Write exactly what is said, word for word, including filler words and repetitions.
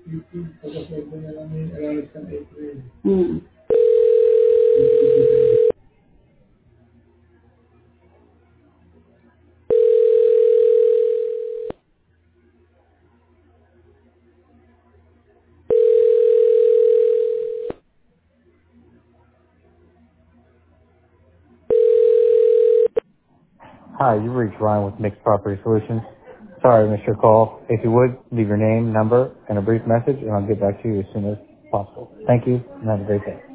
Mm. Hi, you reached Ryan with Mixed Property Solutions. Sorry I missed your call. If you would, leave your name, number, and a brief message, and I'll get back to you as soon as possible. Thank you, and have a great day.